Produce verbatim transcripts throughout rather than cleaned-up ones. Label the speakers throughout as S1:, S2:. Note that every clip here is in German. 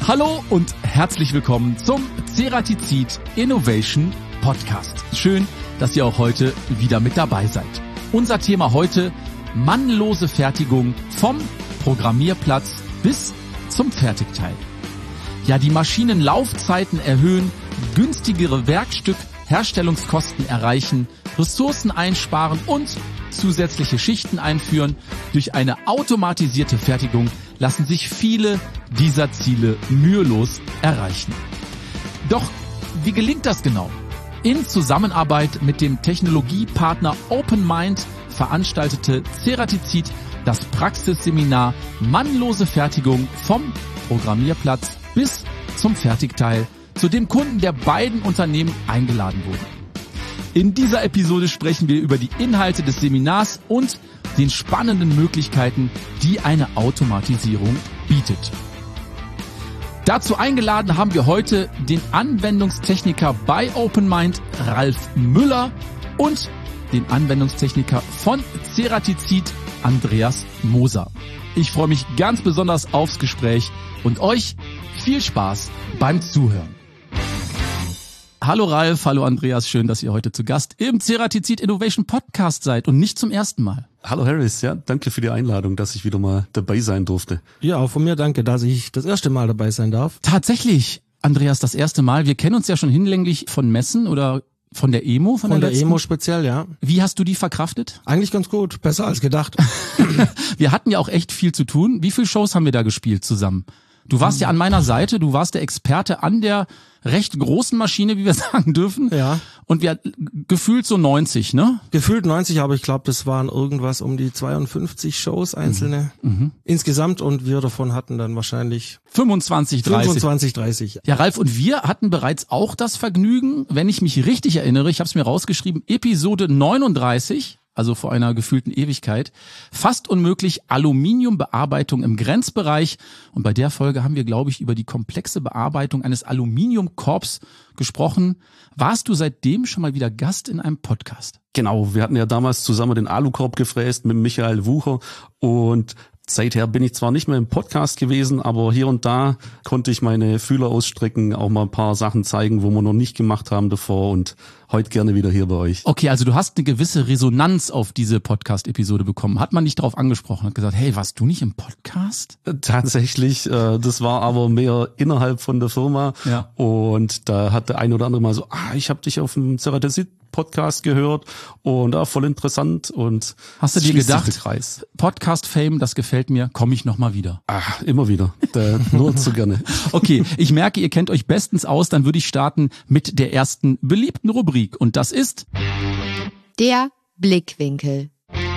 S1: Hallo und herzlich willkommen zum Ceratizid Innovation Podcast. Schön, dass ihr auch heute wieder mit dabei seid. Unser Thema heute: mannlose Fertigung vom Programmierplatz bis zum Fertigteil. Ja, die Maschinenlaufzeiten erhöhen, günstigere Werkstückherstellungskosten erreichen, Ressourcen einsparen und zusätzliche Schichten einführen. Durch eine automatisierte Fertigung lassen sich viele dieser Ziele mühelos erreichen. Doch wie gelingt das genau? In Zusammenarbeit mit dem Technologiepartner OpenMind veranstaltete Ceratizid das Praxisseminar Mannlose Fertigung vom Programmierplatz bis zum Fertigteil, zu dem Kunden der beiden Unternehmen eingeladen wurden. In dieser Episode sprechen wir über die Inhalte des Seminars und den spannenden Möglichkeiten, die eine Automatisierung bietet. Dazu eingeladen haben wir heute den Anwendungstechniker bei OpenMind, Ralf Müller, und den Anwendungstechniker von Ceratizid, Andreas Moser. Ich freue mich ganz besonders aufs Gespräch und euch viel Spaß beim Zuhören. Hallo Ralf, hallo Andreas, schön, dass ihr heute zu Gast im Ceratizid Innovation Podcast seid und nicht zum ersten Mal.
S2: Hallo Harris, ja, danke für die Einladung, dass ich wieder mal dabei sein durfte.
S3: Ja, auch von mir danke, dass ich das erste Mal dabei sein darf.
S1: Tatsächlich, Andreas, das erste Mal. Wir kennen uns ja schon hinlänglich von Messen oder von der E M O. Von,
S3: von
S1: der,
S3: der E M O speziell, ja.
S1: Wie hast du die verkraftet?
S3: Eigentlich ganz gut, besser als gedacht.
S1: Wir hatten ja auch echt viel zu tun. Wie viele Shows haben wir da gespielt zusammen? Du warst ja an meiner Seite, du warst der Experte an der recht großen Maschine, wie wir sagen dürfen.
S3: Ja.
S1: Und wir gefühlt so neunzig, ne?
S3: Gefühlt neunzig, aber ich glaube, das waren irgendwas um die zweiundfünfzig Shows einzelne
S1: Mhm.
S3: insgesamt, und wir davon hatten dann wahrscheinlich
S1: fünfundzwanzig, dreißig.
S3: fünfundzwanzig, dreißig.
S1: Ja, Ralf, und wir hatten bereits auch das Vergnügen, wenn ich mich richtig erinnere, ich habe es mir rausgeschrieben, Episode neununddreißig, also vor einer gefühlten Ewigkeit, fast unmöglich, Aluminiumbearbeitung im Grenzbereich. Und bei der Folge haben wir, glaube ich, über die komplexe Bearbeitung eines Aluminiumkorbs gesprochen. Warst du seitdem schon mal wieder Gast in einem Podcast?
S2: Genau, wir hatten ja damals zusammen den Alukorb gefräst mit Michael Wucher, und seither bin ich zwar nicht mehr im Podcast gewesen, aber hier und da konnte ich meine Fühler ausstrecken, auch mal ein paar Sachen zeigen, wo wir noch nicht gemacht haben davor, und heute gerne wieder hier bei euch.
S1: Okay, also du hast eine gewisse Resonanz auf diese Podcast-Episode bekommen. Hat man dich darauf angesprochen, hat gesagt, hey, warst du nicht im Podcast?
S2: Tatsächlich, äh, das war aber mehr innerhalb von der Firma,
S1: Ja.
S2: Und da hat der eine oder andere mal so, ah, ich habe dich auf dem Ceratizid Podcast gehört und ah, voll interessant, und
S1: Hast du dir
S2: schließt sich
S1: gedacht,
S2: der Kreis.
S1: Podcast-Fame, das gefällt mir, komme ich nochmal wieder?
S2: Ah, immer wieder, da, nur zu gerne.
S1: Okay, ich merke, ihr kennt euch bestens aus, dann würde ich starten mit der ersten beliebten Rubrik, und das ist
S4: der Blickwinkel.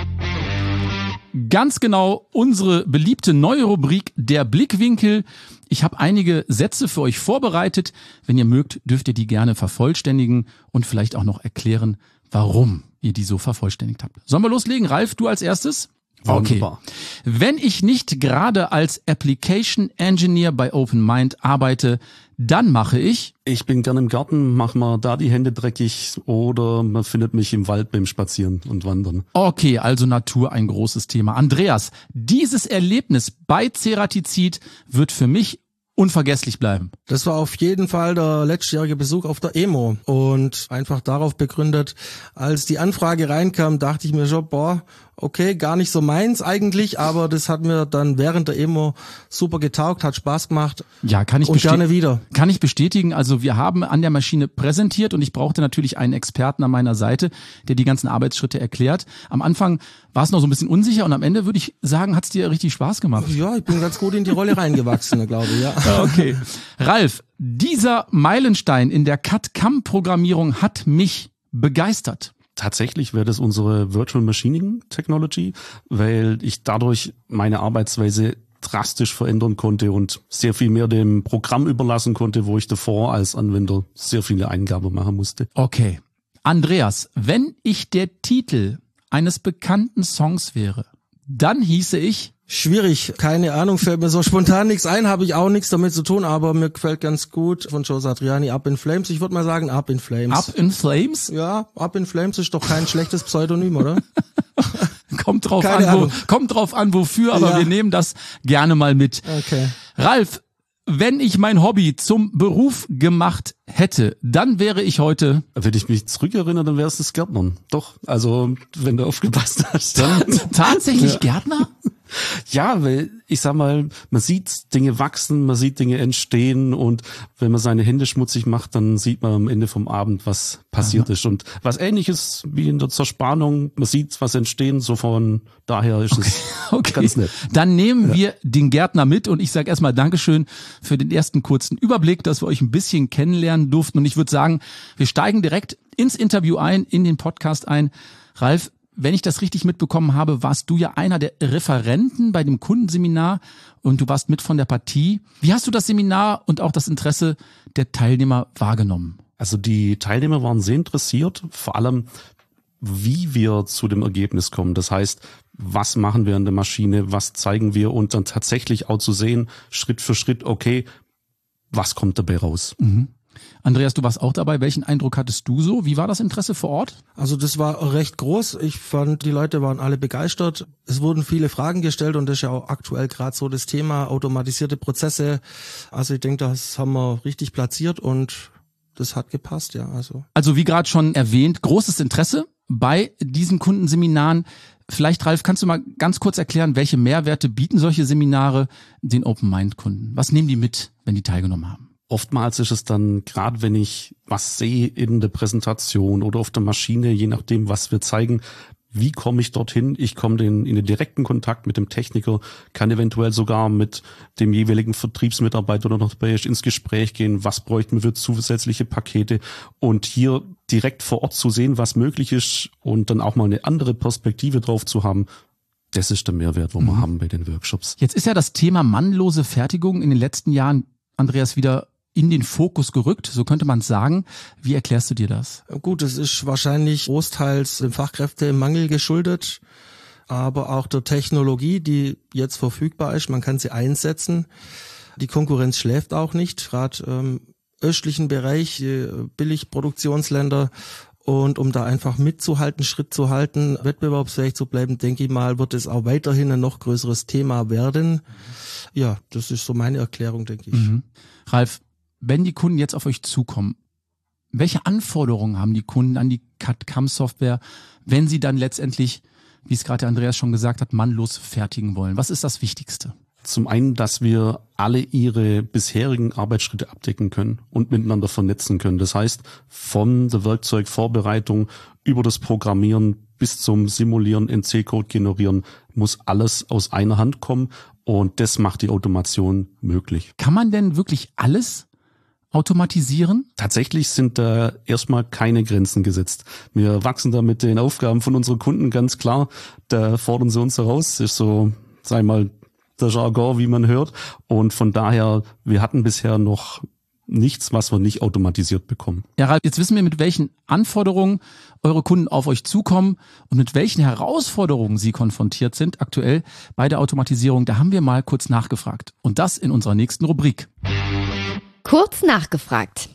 S1: ganz genau unsere beliebte neue Rubrik, der Blickwinkel. Ich habe einige Sätze für euch vorbereitet. Wenn ihr mögt, dürft ihr die gerne vervollständigen und vielleicht auch noch erklären, warum ihr die so vervollständigt habt. Sollen wir loslegen? Ralf, du als erstes?
S2: Wunderbar.
S1: Okay. Wenn ich nicht gerade als Application Engineer bei OpenMind arbeite, dann mache ich...
S2: Ich bin gern im Garten, mach mal da die Hände dreckig, oder man findet mich im Wald beim Spazieren und Wandern.
S1: Okay, also Natur ein großes Thema. Andreas, dieses Erlebnis bei Ceratizid wird für mich unvergesslich bleiben.
S3: Das war auf jeden Fall der letztjährige Besuch auf der E M O, und einfach darauf begründet, als die Anfrage reinkam, dachte ich mir schon, boah, okay, gar nicht so meins eigentlich, aber das hat mir dann während der E M O super getaugt, hat Spaß gemacht.
S1: Ja, kann ich
S3: und
S1: bestätigen.
S3: gerne wieder.
S1: Kann ich bestätigen. Also wir haben an der Maschine präsentiert und ich brauchte natürlich einen Experten an meiner Seite, der die ganzen Arbeitsschritte erklärt. Am Anfang war es noch so ein bisschen unsicher und am Ende würde ich sagen, hat es dir richtig Spaß gemacht.
S3: Ja, ich bin ganz gut in die Rolle reingewachsen, glaube ich, ja.
S1: Okay. Ralf, dieser Meilenstein in der C A D-C A M-Programmierung hat mich begeistert.
S2: Tatsächlich wäre das unsere Virtual Machining Technology, weil ich dadurch meine Arbeitsweise drastisch verändern konnte und sehr viel mehr dem Programm überlassen konnte, wo ich davor als Anwender sehr viele Eingaben machen musste.
S1: Okay. Andreas, wenn ich der Titel eines bekannten Songs wäre, dann hieße ich...
S3: Schwierig, keine Ahnung, fällt mir so spontan nichts ein, habe ich auch nichts damit zu tun, aber mir gefällt ganz gut von Joe Satriani Up in Flames. Ich würde mal sagen Up in Flames.
S1: Up in Flames?
S3: Ja, Up in Flames ist doch kein schlechtes Pseudonym, oder?
S1: Kommt drauf
S3: Keine
S1: an, wo,
S3: Ahnung.
S1: kommt drauf an, wofür, aber
S3: Ja.
S1: wir nehmen das gerne mal mit.
S3: Okay.
S1: Ralf, wenn ich mein Hobby zum Beruf gemacht hätte, dann wäre ich heute...
S2: Wenn ich mich zurückerinnere, dann wäre es das Gärtnern. Doch, also wenn du aufgepasst hast. Dann
S1: Tatsächlich ja. Gärtner?
S2: Ja, weil ich sag mal, man sieht Dinge wachsen, man sieht Dinge entstehen und wenn man seine Hände schmutzig macht, dann sieht man am Ende vom Abend, was passiert Aha. ist. Und was Ähnliches wie in der Zerspannung, man sieht was entstehen, so von daher ist
S1: okay.
S2: es
S1: okay.
S2: ganz nett.
S1: Dann nehmen
S2: ja.
S1: wir den Gärtner mit und ich sage erstmal Dankeschön für den ersten kurzen Überblick, dass wir euch ein bisschen kennenlernen durften und ich würde sagen, wir steigen direkt ins Interview ein, in den Podcast ein. Ralf, wenn ich das richtig mitbekommen habe, warst du ja einer der Referenten bei dem Kundenseminar und du warst mit von der Partie. Wie hast du das Seminar und auch das Interesse der Teilnehmer wahrgenommen?
S2: Also die Teilnehmer waren sehr interessiert, vor allem wie wir zu dem Ergebnis kommen. Das heißt, was machen wir an der Maschine, was zeigen wir und dann tatsächlich auch zu sehen, Schritt für Schritt, okay, was kommt dabei raus?
S1: Mhm. Andreas, du warst auch dabei. Welchen Eindruck hattest du so? Wie war das Interesse vor Ort?
S3: Also das war recht groß. Ich fand, die Leute waren alle begeistert. Es wurden viele Fragen gestellt und das ist ja auch aktuell gerade so das Thema automatisierte Prozesse. Also ich denke, das haben wir richtig platziert und das hat gepasst, ja. Also,
S1: also wie gerade schon erwähnt, großes Interesse bei diesen Kundenseminaren. Vielleicht, Ralf, kannst du mal ganz kurz erklären, welche Mehrwerte bieten solche Seminare den Open-Mind-Kunden? Was nehmen die mit, wenn die teilgenommen haben?
S2: Oftmals ist es dann, gerade wenn ich was sehe in der Präsentation oder auf der Maschine, je nachdem, was wir zeigen, wie komme ich dorthin? Ich komme in den direkten Kontakt mit dem Techniker, kann eventuell sogar mit dem jeweiligen Vertriebsmitarbeiter oder noch dabei ist ins Gespräch gehen, was bräuchten wir für zusätzliche Pakete und hier direkt vor Ort zu sehen, was möglich ist und dann auch mal eine andere Perspektive drauf zu haben. Das ist der Mehrwert, wo mhm. wir haben bei den Workshops.
S1: Jetzt ist ja das Thema mannlose Fertigung in den letzten Jahren, Andreas, wieder in den Fokus gerückt, so könnte man es sagen. Wie erklärst du dir das?
S3: Gut, es ist wahrscheinlich großteils dem Fachkräftemangel geschuldet, aber auch der Technologie, die jetzt verfügbar ist. Man kann sie einsetzen. Die Konkurrenz schläft auch nicht, gerade im östlichen Bereich, Billigproduktionsländer. Und um da einfach mitzuhalten, Schritt zu halten, wettbewerbsfähig zu bleiben, denke ich mal, wird es auch weiterhin ein noch größeres Thema werden. Ja, das ist so meine Erklärung, denke ich.
S1: Mhm. Ralf, wenn die Kunden jetzt auf euch zukommen, welche Anforderungen haben die Kunden an die C A D-C A M-Software, wenn sie dann letztendlich, wie es gerade der Andreas schon gesagt hat, mannlos fertigen wollen? Was ist das Wichtigste?
S2: Zum einen, dass wir alle ihre bisherigen Arbeitsschritte abdecken können und miteinander vernetzen können. Das heißt, von der Werkzeugvorbereitung über das Programmieren bis zum Simulieren, N C-Code generieren, muss alles aus einer Hand kommen und das macht die Automation möglich.
S1: Kann man denn wirklich alles automatisieren?
S2: Tatsächlich sind da erstmal keine Grenzen gesetzt. Wir wachsen da mit den Aufgaben von unseren Kunden ganz klar. Da fordern sie uns heraus. Das ist so, sag ich mal, der Jargon, wie man hört. Und von daher, wir hatten bisher noch nichts, was wir nicht automatisiert bekommen.
S1: Ja, Ralf, jetzt wissen wir, mit welchen Anforderungen eure Kunden auf euch zukommen und mit welchen Herausforderungen sie konfrontiert sind aktuell bei der Automatisierung. Da haben wir mal kurz nachgefragt. Und das in unserer nächsten Rubrik.
S4: Kurz nachgefragt.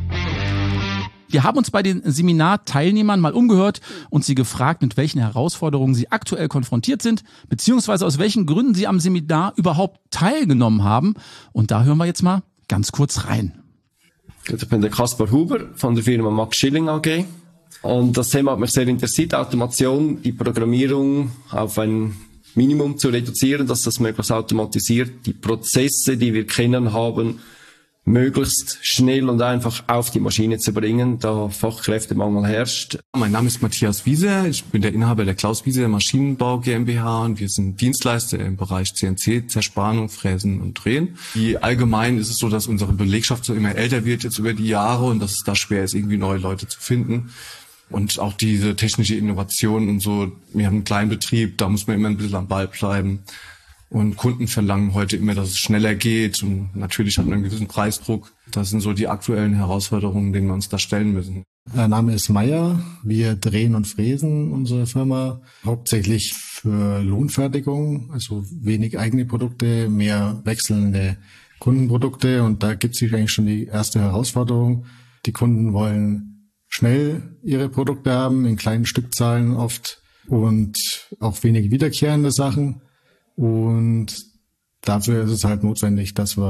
S1: Wir haben uns bei den Seminarteilnehmern mal umgehört und sie gefragt, mit welchen Herausforderungen sie aktuell konfrontiert sind, beziehungsweise aus welchen Gründen sie am Seminar überhaupt teilgenommen haben. Und da hören wir jetzt mal ganz kurz rein.
S5: Ich bin der Kaspar Huber von der Firma Max Schilling A G. Und das Thema hat mich sehr interessiert, Automation, die Programmierung auf ein Minimum zu reduzieren, dass das möglichst automatisiert, die Prozesse, die wir kennen haben, möglichst schnell und einfach auf die Maschine zu bringen, da Fachkräftemangel herrscht.
S6: Mein Name ist Matthias Wiese, ich bin der Inhaber der Klaus Wiese Maschinenbau GmbH und wir sind Dienstleister im Bereich C N C, Zerspannung, Fräsen und Drehen. Wie allgemein ist es so, dass unsere Belegschaft so immer älter wird jetzt über die Jahre und dass es da schwer ist, irgendwie neue Leute zu finden. Und auch diese technische Innovation und so, wir haben einen kleinen Betrieb, da muss man immer ein bisschen am Ball bleiben. Und Kunden verlangen heute immer, dass es schneller geht und natürlich hat man einen gewissen Preisdruck. Das sind so die aktuellen Herausforderungen, denen wir uns da stellen müssen.
S7: Mein Name ist Meier. Wir drehen und fräsen unsere Firma hauptsächlich für Lohnfertigung, also wenig eigene Produkte, mehr wechselnde Kundenprodukte und da gibt es eigentlich schon die erste Herausforderung. Die Kunden wollen schnell ihre Produkte haben, in kleinen Stückzahlen oft und auch wenig wiederkehrende Sachen. Und dafür ist es halt notwendig, dass wir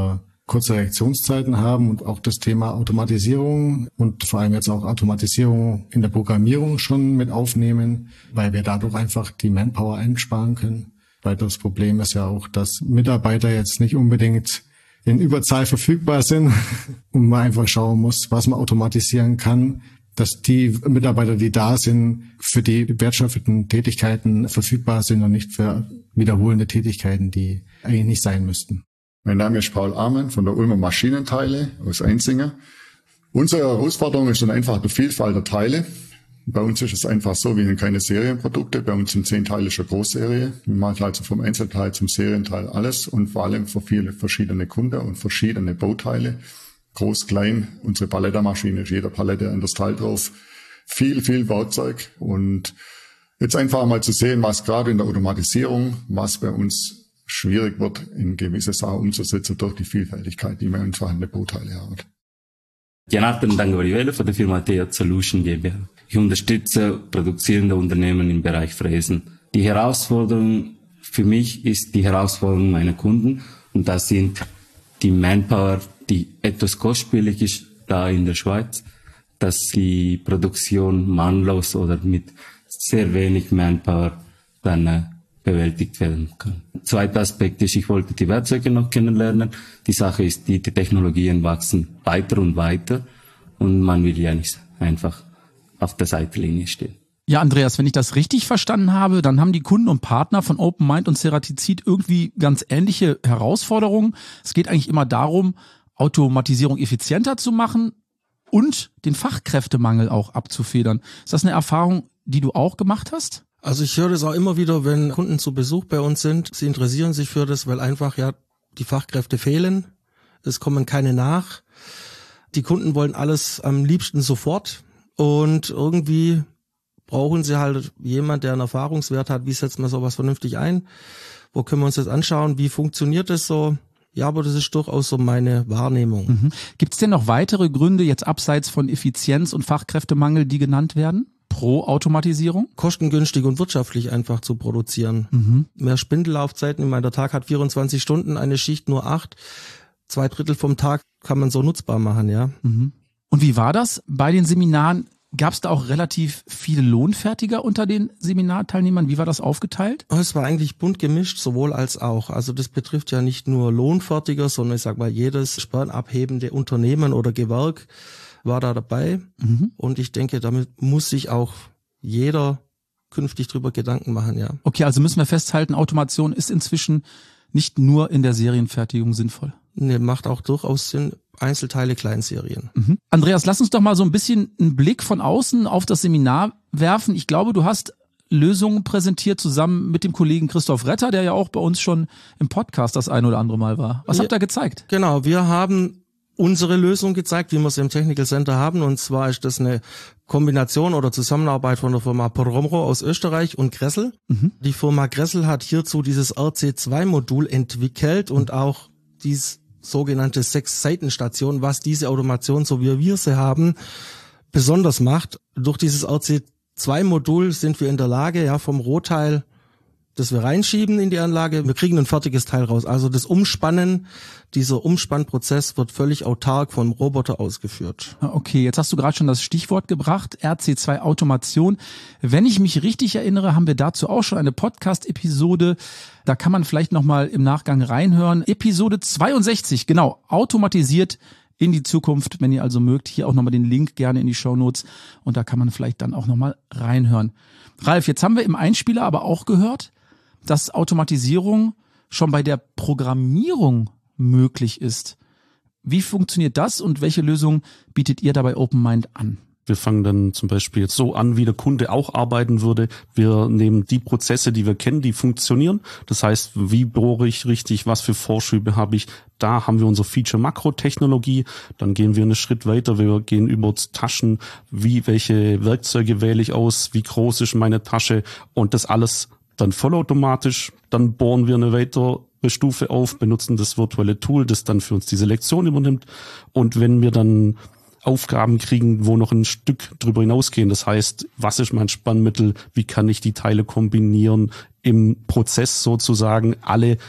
S7: kurze Reaktionszeiten haben und auch das Thema Automatisierung und vor allem jetzt auch Automatisierung in der Programmierung schon mit aufnehmen, weil wir dadurch einfach die Manpower einsparen können. Weiteres Problem ist ja auch, dass Mitarbeiter jetzt nicht unbedingt in Überzahl verfügbar sind und man einfach schauen muss, was man automatisieren kann, dass die Mitarbeiter, die da sind, für die wertschöpfenden Tätigkeiten verfügbar sind und nicht für wiederholende Tätigkeiten, die eigentlich nicht sein müssten.
S8: Mein Name ist Paul Amann von der Ulmer Maschinenteile aus Einzingen. Unsere Herausforderung ist dann einfach die Vielfalt der Teile. Bei uns ist es einfach so, wir haben keine Serienprodukte. Bei uns sind zehn Teile schon Großserie. Wir machen also vom Einzelteil zum Serienteil alles und vor allem für viele verschiedene Kunden und verschiedene Bauteile. Groß, klein. Unsere Palettermaschine ist jeder Palette ein das Teil drauf. Viel, viel Bauzeug. Und jetzt einfach mal zu sehen, was gerade in der Automatisierung, was bei uns schwierig wird, in gewisse Sachen umzusetzen durch die Vielfältigkeit, die wir einfach in den Bauteilen haben.
S9: Janathan Dangavariwele von der Firma T J Solution GmbH. Ich unterstütze produzierende Unternehmen im Bereich Fräsen. Die Herausforderung für mich ist die Herausforderung meiner Kunden und das sind die Manpower, die etwas kostspielig ist da in der Schweiz, dass die Produktion mannlos oder mit sehr wenig Manpower dann äh, bewältigt werden kann. Zweiter Aspekt ist, ich wollte die Werkzeuge noch kennenlernen. Die Sache ist, die, die Technologien wachsen weiter und weiter und man will ja nicht einfach auf der Seitenlinie stehen.
S1: Ja, Andreas, wenn ich das richtig verstanden habe, dann haben die Kunden und Partner von OpenMind und Ceratizid irgendwie ganz ähnliche Herausforderungen. Es geht eigentlich immer darum, Automatisierung effizienter zu machen und den Fachkräftemangel auch abzufedern. Ist das eine Erfahrung, die du auch gemacht hast?
S3: Also ich höre das auch immer wieder, wenn Kunden zu Besuch bei uns sind. Sie interessieren sich für das, weil einfach ja die Fachkräfte fehlen. Es kommen keine nach. Die Kunden wollen alles am liebsten sofort. Und irgendwie brauchen sie halt jemand, der einen Erfahrungswert hat. Wie setzt man sowas vernünftig ein? Wo können wir uns das anschauen? Wie funktioniert das so? Ja, aber das ist durchaus so meine Wahrnehmung.
S1: Mhm. Gibt es denn noch weitere Gründe, jetzt abseits von Effizienz und Fachkräftemangel, die genannt werden? Pro Automatisierung?
S3: Kostengünstig und wirtschaftlich einfach zu produzieren. Mhm. Mehr Spindellaufzeiten. Ich meine, der Tag hat vierundzwanzig Stunden, eine Schicht nur acht. Zwei Drittel vom Tag kann man so nutzbar machen, ja.
S1: Mhm. Und wie war das bei den Seminaren? Gab es da auch relativ viele Lohnfertiger unter den Seminarteilnehmern? Wie war das aufgeteilt?
S3: Es war eigentlich bunt gemischt, sowohl als auch. Also das betrifft ja nicht nur Lohnfertiger, sondern ich sag mal, jedes sperrenabhebende Unternehmen oder Gewerk war da dabei. Mhm. Und ich denke, damit muss sich auch jeder künftig drüber Gedanken machen, ja.
S1: Okay, also müssen wir festhalten, Automation ist inzwischen nicht nur in der Serienfertigung sinnvoll.
S3: Ne, macht auch durchaus Sinn. Einzelteile, Kleinserien.
S1: Mhm. Andreas, lass uns doch mal so ein bisschen einen Blick von außen auf das Seminar werfen. Ich glaube, du hast Lösungen präsentiert zusammen mit dem Kollegen Christoph Retter, der ja auch bei uns schon im Podcast das ein oder andere Mal war. Was ja, habt ihr gezeigt?
S3: Genau, wir haben unsere Lösung gezeigt, wie wir es im Technical Center haben. Und zwar ist das eine Kombination oder Zusammenarbeit von der Firma Poromro aus Österreich und Gressel. Mhm. Die Firma Gressel hat hierzu dieses R C zwei Modul entwickelt und auch dies sogenannte Sechs-Seiten-Station, was diese Automation, so wie wir sie haben, besonders macht. Durch dieses R C zwei Modul sind wir in der Lage, ja, vom Rohteil, das wir reinschieben in die Anlage, wir kriegen ein fertiges Teil raus. Also das Umspannen, dieser Umspannprozess wird völlig autark vom Roboter ausgeführt.
S1: Okay, jetzt hast du gerade schon das Stichwort gebracht, R C zwei Automation. Wenn ich mich richtig erinnere, haben wir dazu auch schon eine Podcast-Episode. Da kann man vielleicht nochmal im Nachgang reinhören. Episode zweiundsechzig, genau, automatisiert in die Zukunft. Wenn ihr also mögt, hier auch nochmal den Link gerne in die Shownotes und da kann man vielleicht dann auch nochmal reinhören. Ralf, jetzt haben wir im Einspieler aber auch gehört, dass Automatisierung schon bei der Programmierung möglich ist. Wie funktioniert das und welche Lösung bietet ihr dabei OpenMind an?
S2: Wir fangen dann zum Beispiel jetzt so an, wie der Kunde auch arbeiten würde. Wir nehmen die Prozesse, die wir kennen, die funktionieren. Das heißt, wie bohre ich richtig, was für Vorschübe habe ich. Da haben wir unsere Feature-Makro-Technologie. Dann gehen wir einen Schritt weiter. Wir gehen über Taschen. Wie, welche Werkzeuge wähle ich aus? Wie groß ist meine Tasche? Und das alles dann vollautomatisch. Dann bohren wir eine weitere Stufe auf, benutzen das virtuelle Tool, das dann für uns die Selektion übernimmt. Und wenn wir dann Aufgaben kriegen, wo noch ein Stück drüber hinausgehen. Das heißt, was ist mein Spannmittel? Wie kann ich die Teile kombinieren? Im Prozess sozusagen alle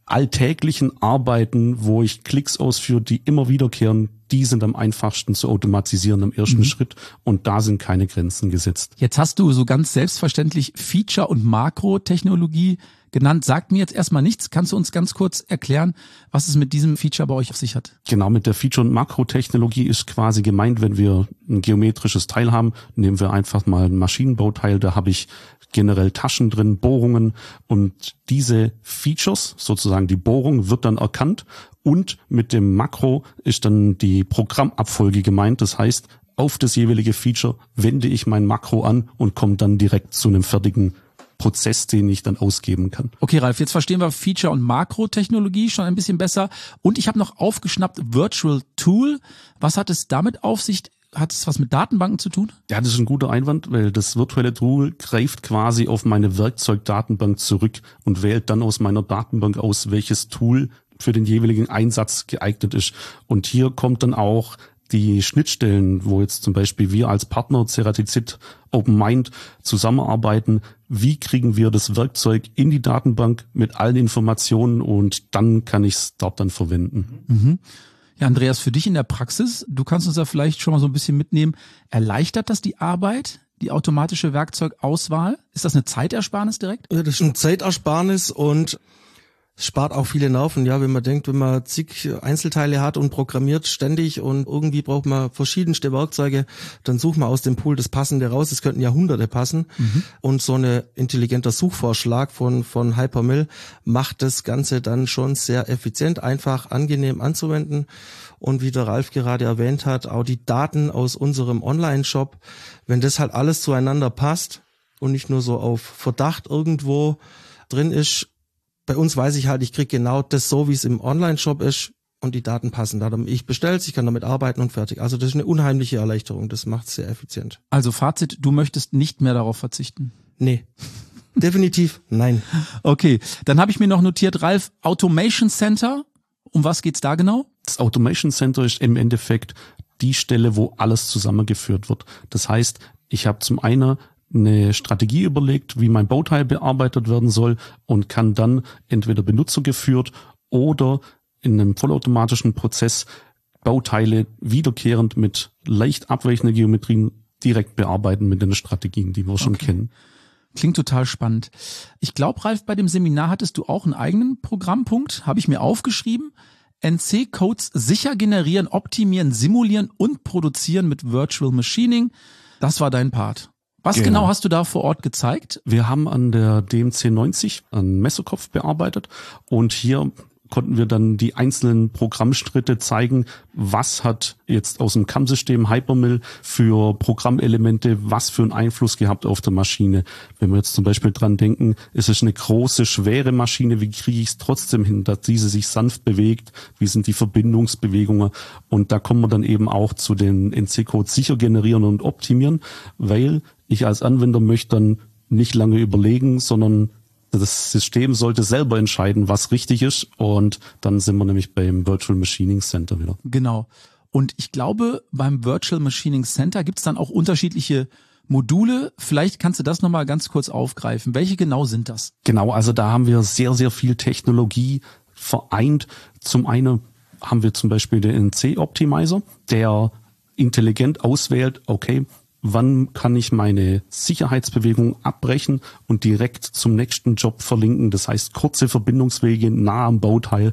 S2: alltäglichen Arbeiten, wo ich Klicks ausführe, die immer wiederkehren, die sind am einfachsten zu automatisieren im ersten mhm. Schritt und da sind keine Grenzen gesetzt.
S1: Jetzt hast du so ganz selbstverständlich Feature- und Makrotechnologie genannt. Sagt mir jetzt erstmal nichts. Kannst du uns ganz kurz erklären, was es mit diesem Feature bei euch auf sich hat?
S2: Genau, mit der Feature- und Makrotechnologie ist quasi gemeint, wenn wir ein geometrisches Teil haben, nehmen wir einfach mal ein Maschinenbauteil, da habe ich generell Taschen drin, Bohrungen und diese Features, sozusagen die Bohrung, wird dann erkannt und mit dem Makro ist dann die Programmabfolge gemeint. Das heißt, auf das jeweilige Feature wende ich mein Makro an und komme dann direkt zu einem fertigen Prozess, den ich dann ausgeben kann.
S1: Okay, Ralf, jetzt verstehen wir Feature- und Makrotechnologie schon ein bisschen besser. Und ich habe noch aufgeschnappt Virtual Tool. Was hat es damit auf sich? Hat es was mit Datenbanken zu tun?
S2: Ja, das ist ein guter Einwand, weil das virtuelle Tool greift quasi auf meine Werkzeugdatenbank zurück und wählt dann aus meiner Datenbank aus, welches Tool für den jeweiligen Einsatz geeignet ist. Und hier kommt dann auch die Schnittstellen, wo jetzt zum Beispiel wir als Partner Ceratizid OpenMind zusammenarbeiten. Wie kriegen wir das Werkzeug in die Datenbank mit allen Informationen und dann kann ich es dort dann verwenden.
S1: Mhm. Ja, Andreas, für dich in der Praxis, du kannst uns ja vielleicht schon mal so ein bisschen mitnehmen, erleichtert das die Arbeit, die automatische Werkzeugauswahl? Ist das eine Zeitersparnis direkt?
S3: Ja, das ist ein Zeitersparnis und spart auch viele Nerven, ja, wenn man denkt, wenn man zig Einzelteile hat und programmiert ständig und irgendwie braucht man verschiedenste Werkzeuge, dann sucht man aus dem Pool das Passende raus. Es könnten ja Hunderte passen. Mhm. Und so ein intelligenter Suchvorschlag von von Hypermill macht das Ganze dann schon sehr effizient, einfach, angenehm anzuwenden. Und wie der Ralf gerade erwähnt hat, auch die Daten aus unserem Online-Shop, wenn das halt alles zueinander passt und nicht nur so auf Verdacht irgendwo drin ist. Bei uns weiß ich halt, ich krieg genau das so, wie es im Online-Shop ist und die Daten passen da. Ich bestell's, ich kann damit arbeiten und fertig. Also das ist eine unheimliche Erleichterung, das macht es sehr effizient.
S1: Also Fazit, du möchtest nicht mehr darauf verzichten?
S3: Nee, definitiv nein.
S1: Okay, dann habe ich mir noch notiert, Ralf, Automation Center, um was geht's da genau?
S2: Das Automation Center ist im Endeffekt die Stelle, wo alles zusammengeführt wird. Das heißt, ich habe zum einen eine Strategie überlegt, wie mein Bauteil bearbeitet werden soll und kann dann entweder benutzergeführt oder in einem vollautomatischen Prozess Bauteile wiederkehrend mit leicht abweichenden Geometrien direkt bearbeiten mit den Strategien, die wir schon okay. kennen.
S1: Klingt total spannend. Ich glaube, Ralf, bei dem Seminar hattest du auch einen eigenen Programmpunkt, habe ich mir aufgeschrieben. N C-Codes sicher generieren, optimieren, simulieren und produzieren mit Virtual Machining. Das war dein Part. Was genau. genau hast du da vor Ort gezeigt?
S2: Wir haben an der D M C neunzig einen Messerkopf bearbeitet und hier konnten wir dann die einzelnen Programmschritte zeigen, was hat jetzt aus dem C A M-System Hypermill für Programmelemente, was für einen Einfluss gehabt auf der Maschine. Wenn wir jetzt zum Beispiel dran denken, es ist eine große, schwere Maschine, wie kriege ich es trotzdem hin, dass diese sich sanft bewegt, wie sind die Verbindungsbewegungen und da kommen wir dann eben auch zu den N C-Codes sicher generieren und optimieren, weil ich als Anwender möchte dann nicht lange überlegen, sondern das System sollte selber entscheiden, was richtig ist und dann sind wir nämlich beim Virtual Machining Center wieder.
S1: Genau. Und ich glaube, beim Virtual Machining Center gibt es dann auch unterschiedliche Module. Vielleicht kannst du das nochmal ganz kurz aufgreifen. Welche genau sind das?
S2: Genau, also da haben wir sehr, sehr viel Technologie vereint. Zum einen haben wir zum Beispiel den N C-Optimizer, der intelligent auswählt, okay, wann kann ich meine Sicherheitsbewegung abbrechen und direkt zum nächsten Job verlinken. Das heißt, kurze Verbindungswege nah am Bauteil.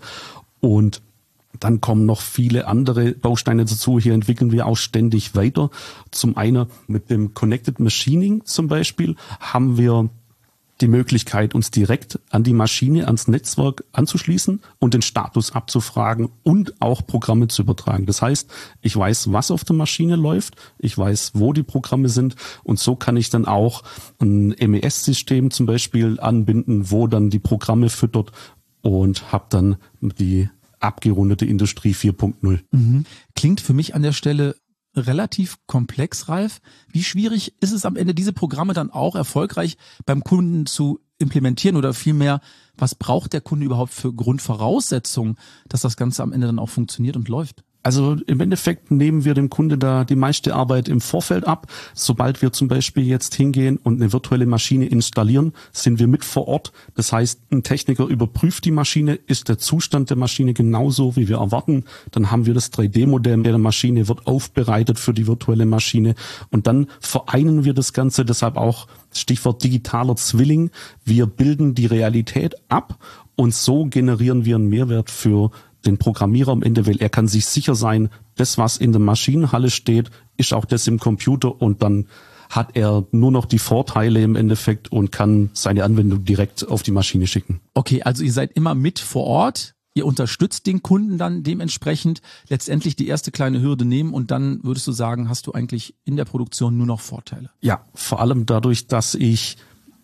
S2: Und dann kommen noch viele andere Bausteine dazu. Hier entwickeln wir auch ständig weiter. Zum einen mit dem Connected Machining zum Beispiel haben wir die Möglichkeit, uns direkt an die Maschine, ans Netzwerk anzuschließen und den Status abzufragen und auch Programme zu übertragen. Das heißt, ich weiß, was auf der Maschine läuft, ich weiß, wo die Programme sind und so kann ich dann auch ein M E S-System zum Beispiel anbinden, wo dann die Programme füttert und habe dann die abgerundete Industrie vier Punkt null.
S1: Mhm. Klingt für mich an der Stelle relativ komplex, Ralf. Wie schwierig ist es am Ende, diese Programme dann auch erfolgreich beim Kunden zu implementieren oder vielmehr, was braucht der Kunde überhaupt für Grundvoraussetzungen, dass das Ganze am Ende dann auch funktioniert und läuft?
S2: Also im Endeffekt nehmen wir dem Kunde da die meiste Arbeit im Vorfeld ab. Sobald wir zum Beispiel jetzt hingehen und eine virtuelle Maschine installieren, sind wir mit vor Ort. Das heißt, ein Techniker überprüft die Maschine, ist der Zustand der Maschine genauso, wie wir erwarten. Dann haben wir das drei D Modell der Maschine, wird aufbereitet für die virtuelle Maschine. Und dann vereinen wir das Ganze, deshalb auch Stichwort digitaler Zwilling. Wir bilden die Realität ab und so generieren wir einen Mehrwert für den Programmierer am Ende, weil er kann sich sicher sein, das, was in der Maschinenhalle steht, ist auch das im Computer und dann hat er nur noch die Vorteile im Endeffekt und kann seine Anwendung direkt auf die Maschine schicken.
S1: Okay, also ihr seid immer mit vor Ort, ihr unterstützt den Kunden dann dementsprechend, letztendlich die erste kleine Hürde nehmen und dann würdest du sagen, hast du eigentlich in der Produktion nur noch Vorteile?
S2: Ja, vor allem dadurch, dass ich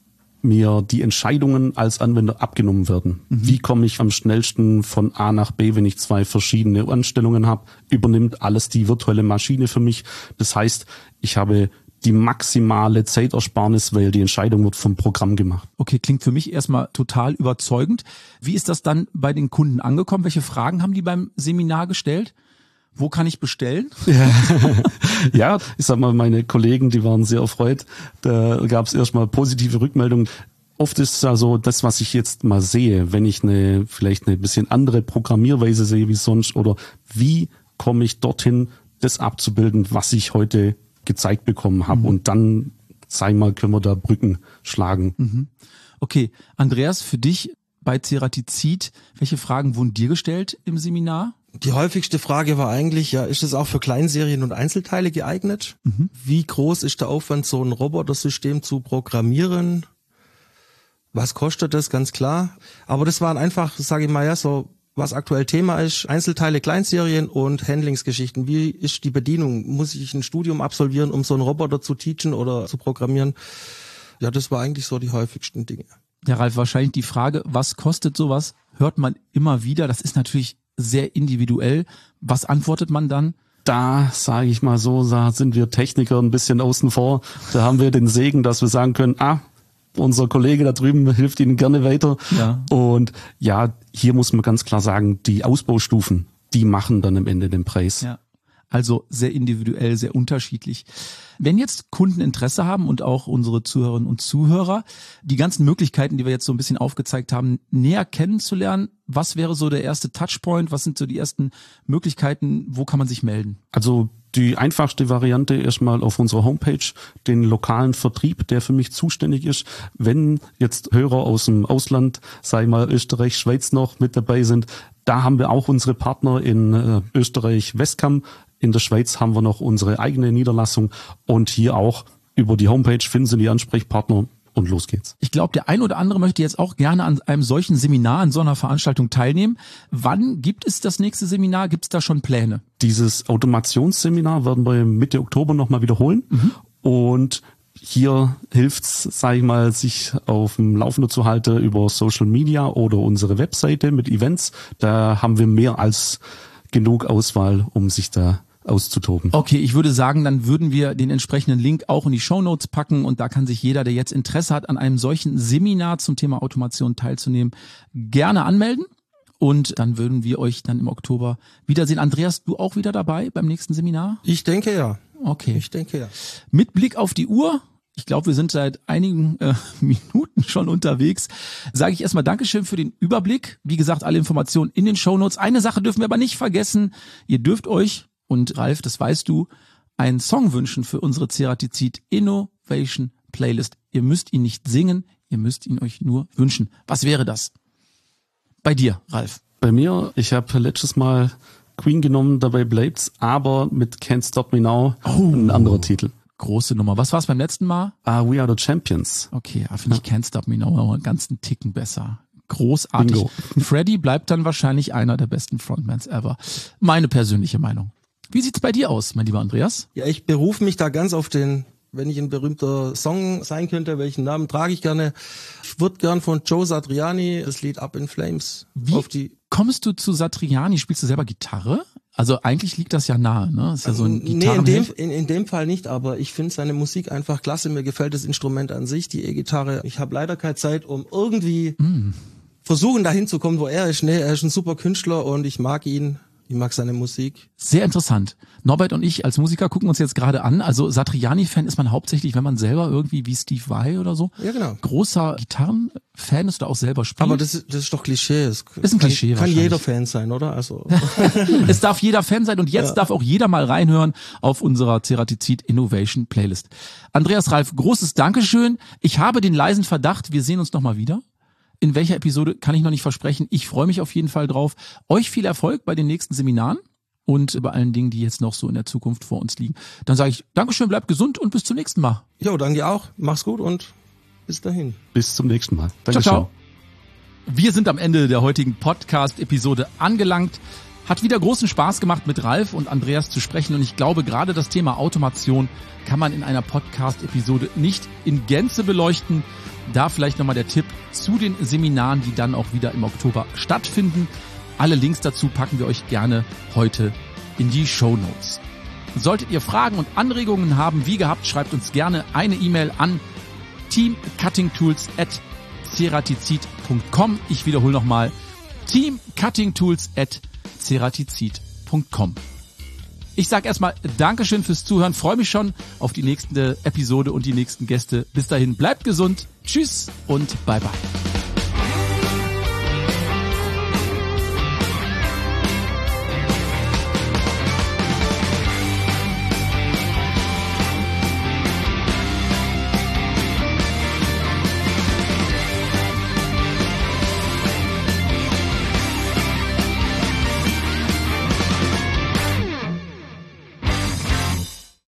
S2: mir die Entscheidungen als Anwender abgenommen werden. Mhm. Wie komme ich am schnellsten von A nach B, wenn ich zwei verschiedene Anstellungen habe, übernimmt alles die virtuelle Maschine für mich. Das heißt, ich habe die maximale Zeitersparnis, weil die Entscheidung wird vom Programm gemacht.
S1: Okay, klingt für mich erstmal total überzeugend. Wie ist das dann bei den Kunden angekommen? Welche Fragen haben die beim Seminar gestellt? Wo kann ich bestellen?
S2: Ja, ja, ich sag mal, meine Kollegen, die waren sehr erfreut. Da gab es erstmal positive Rückmeldungen. Oft ist es ja so, das, was ich jetzt mal sehe, wenn ich eine vielleicht eine bisschen andere Programmierweise sehe wie sonst oder wie komme ich dorthin, das abzubilden, was ich heute gezeigt bekommen habe. Mhm. Und dann, sag ich mal, können wir da Brücken schlagen.
S1: Mhm. Okay, Andreas, für dich bei Ceratizid, welche Fragen wurden dir gestellt im Seminar?
S3: Die häufigste Frage war eigentlich, ja, ist es auch für Kleinserien und Einzelteile geeignet? Mhm. Wie groß ist der Aufwand, so ein Robotersystem zu programmieren? Was kostet das? Ganz klar. Aber das waren einfach, sage ich mal, ja, so was aktuell Thema ist, Einzelteile, Kleinserien und Handlingsgeschichten. Wie ist die Bedienung? Muss ich ein Studium absolvieren, um so einen Roboter zu teachen oder zu programmieren? Ja, das war eigentlich so die häufigsten Dinge.
S1: Ja, Ralf, wahrscheinlich die Frage, was kostet sowas, hört man immer wieder. Das ist natürlich sehr individuell. Was antwortet man dann?
S2: Da, sage ich mal so, da sind wir Techniker ein bisschen außen vor. Da haben wir den Segen, dass wir sagen können, ah, unser Kollege da drüben hilft Ihnen gerne weiter. Ja. Und ja, hier muss man ganz klar sagen, die Ausbaustufen, die machen dann am Ende den Preis.
S1: Ja. Also sehr individuell, sehr unterschiedlich. Wenn jetzt Kunden Interesse haben und auch unsere Zuhörerinnen und Zuhörer, die ganzen Möglichkeiten, die wir jetzt so ein bisschen aufgezeigt haben, näher kennenzulernen, was wäre so der erste Touchpoint? Was sind so die ersten Möglichkeiten? Wo kann man sich melden?
S2: Also die einfachste Variante erstmal auf unserer Homepage, den lokalen Vertrieb, der für mich zuständig ist. Wenn jetzt Hörer aus dem Ausland, sag ich mal Österreich, Schweiz noch mit dabei sind, da haben wir auch unsere Partner in äh, Österreich, Westcam. In der Schweiz haben wir noch unsere eigene Niederlassung und hier auch über die Homepage finden Sie die Ansprechpartner und los geht's.
S1: Ich glaube, der ein oder andere möchte jetzt auch gerne an einem solchen Seminar, an so einer Veranstaltung teilnehmen. Wann gibt es das nächste Seminar? Gibt es da schon Pläne?
S2: Dieses Automationsseminar werden wir Mitte Oktober nochmal wiederholen. Mhm. Und hier hilft's, sage ich mal, sich auf dem Laufenden zu halten über Social Media oder unsere Webseite mit Events. Da haben wir mehr als genug Auswahl, um sich da auszutoben.
S1: Okay, ich würde sagen, dann würden wir den entsprechenden Link auch in die Shownotes packen und da kann sich jeder, der jetzt Interesse hat, an einem solchen Seminar zum Thema Automation teilzunehmen, gerne anmelden und dann würden wir euch dann im Oktober wiedersehen. Andreas, du auch wieder dabei beim nächsten Seminar?
S3: Ich denke ja.
S1: Okay.
S3: Ich denke ja.
S1: Mit Blick auf die Uhr, ich glaube, wir sind seit einigen äh, Minuten schon unterwegs, sage ich erstmal Dankeschön für den Überblick. Wie gesagt, alle Informationen in den Shownotes. Eine Sache dürfen wir aber nicht vergessen. Ihr dürft euch, und Ralf, das weißt du, einen Song wünschen für unsere Ceratizid Innovation Playlist. Ihr müsst ihn nicht singen, ihr müsst ihn euch nur wünschen. Was wäre das? Bei dir, Ralf.
S2: Bei mir, ich habe letztes Mal Queen genommen, dabei bleibt's, aber mit Can't Stop Me Now
S1: oh,
S2: ein anderer Titel.
S1: Große Nummer. Was war es beim letzten Mal?
S2: Uh, We Are the Champions.
S1: Okay, da finde ich Can't Stop Me Now aber einen ganzen Ticken besser. Großartig. Bingo. Freddie bleibt dann wahrscheinlich einer der besten Frontmans ever. Meine persönliche Meinung. Wie sieht's bei dir aus, mein lieber Andreas?
S3: Ja, ich berufe mich da ganz auf den, wenn ich ein berühmter Song sein könnte, welchen Namen trage ich gerne? Ich würde gern von Joe Satriani das Lied Up in Flames.
S1: Wie
S3: auf die
S1: kommst du zu Satriani? Spielst du selber Gitarre? Also eigentlich liegt das ja nahe, ne? Ist ja so ein
S3: Nee, in dem, in, in dem Fall nicht, aber ich finde seine Musik einfach klasse. Mir gefällt das Instrument an sich, die E-Gitarre. Ich habe leider keine Zeit, um irgendwie mm. versuchen dahin zu kommen, wo er ist. Nee, er ist ein super Künstler und ich mag ihn. Ich mag seine Musik.
S1: Sehr interessant. Norbert und ich als Musiker gucken uns jetzt gerade an. Also Satriani-Fan ist man hauptsächlich, wenn man selber irgendwie wie Steve Vai oder so
S3: Ja, genau.
S1: großer Gitarrenfan ist oder auch selber spielt.
S3: Aber das ist, das ist doch Klischee. Das
S1: ist ein Klischee
S3: Kann, kann
S1: wahrscheinlich.
S3: jeder Fan sein, oder? Also
S1: Es darf jeder Fan sein und jetzt ja. darf auch jeder mal reinhören auf unserer Ceratizid Innovation Playlist. Andreas, Ralf, großes Dankeschön. Ich habe den leisen Verdacht, wir sehen uns nochmal wieder. In welcher Episode kann ich noch nicht versprechen. Ich freue mich auf jeden Fall drauf. Euch viel Erfolg bei den nächsten Seminaren und bei allen Dingen, die jetzt noch so in der Zukunft vor uns liegen. Dann sage ich Dankeschön, bleibt gesund und bis zum nächsten Mal.
S3: Jo, danke auch. Mach's gut und bis dahin.
S2: Bis zum nächsten Mal. Dankeschön.
S1: Ciao, ciao. Wir sind am Ende der heutigen Podcast-Episode angelangt. Hat wieder großen Spaß gemacht, mit Ralf und Andreas zu sprechen und ich glaube, gerade das Thema Automation kann man in einer Podcast-Episode nicht in Gänze beleuchten. Da vielleicht nochmal der Tipp zu den Seminaren, die dann auch wieder im Oktober stattfinden. Alle Links dazu packen wir euch gerne heute in die Shownotes. Solltet ihr Fragen und Anregungen haben, wie gehabt, schreibt uns gerne eine E-Mail an teamcuttingtools at ceratizid punkt com. Ich wiederhole nochmal teamcuttingtools at ceratizid punkt com. Ich sage erstmal Dankeschön fürs Zuhören, freue mich schon auf die nächste Episode und die nächsten Gäste. Bis dahin, bleibt gesund, tschüss und bye bye.